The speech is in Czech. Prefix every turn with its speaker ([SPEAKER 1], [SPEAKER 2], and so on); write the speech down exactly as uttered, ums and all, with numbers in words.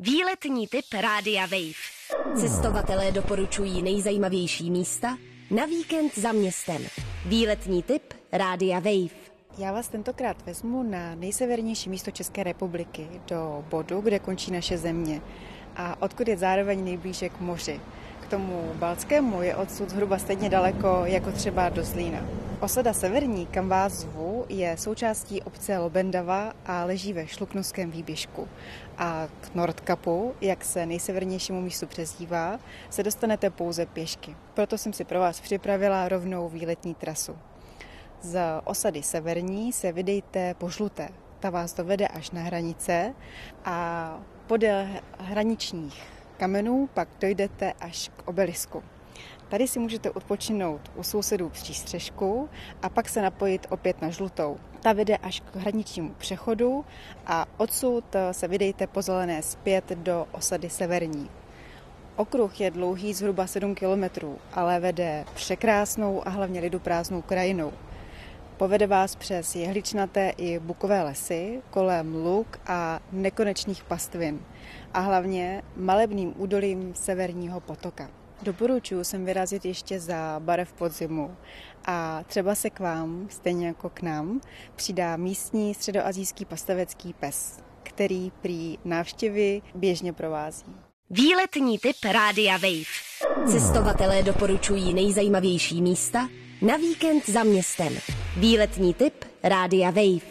[SPEAKER 1] Výletní tip Rádia Wave.
[SPEAKER 2] Cestovatelé doporučují nejzajímavější místa na víkend za městem. Výletní tip Rádia Wave.
[SPEAKER 3] Já vás tentokrát vezmu na nejsevernější místo České republiky, do bodu, kde končí naše země a odkud je zároveň nejblíže k moři. K tomu Baltskému je odsud zhruba stejně daleko jako třeba do Zlína. Osada Severní, kam vás zvu, je součástí obce Lobendava a leží ve Šluknovském výběžku. A k Nordkapu, jak se nejsevernějšímu místu přezdívá, se dostanete pouze pěšky. Proto jsem si pro vás připravila rovnou výletní trasu. Z osady Severní se vydejte po Žluté. Ta vás dovede až na hranice a podél hraničních kamenů pak dojdete až k obelisku. Tady si můžete odpočinout u sousedů přístřežku a pak se napojit opět na Žlutou. Ta vede až k hraničnímu přechodu a odsud se vydejte po zelené zpět do osady Severní. Okruh je dlouhý zhruba sedm kilometrů, ale vede překrásnou a hlavně liduprázdnou krajinou. Povede vás přes jehličnaté i bukové lesy, kolem luk a nekonečných pastvin a hlavně malebným údolím Severního potoka. Doporučuji sem vyrazit ještě za barev podzimu a třeba se k vám, stejně jako k nám, přidá místní středoasijský pastavecký pes, který prý návštěvy běžně provází.
[SPEAKER 1] Výletní tip Rádia Wave.
[SPEAKER 2] Cestovatelé doporučují nejzajímavější místa na víkend za městem. Výletní tip Rádia Wave.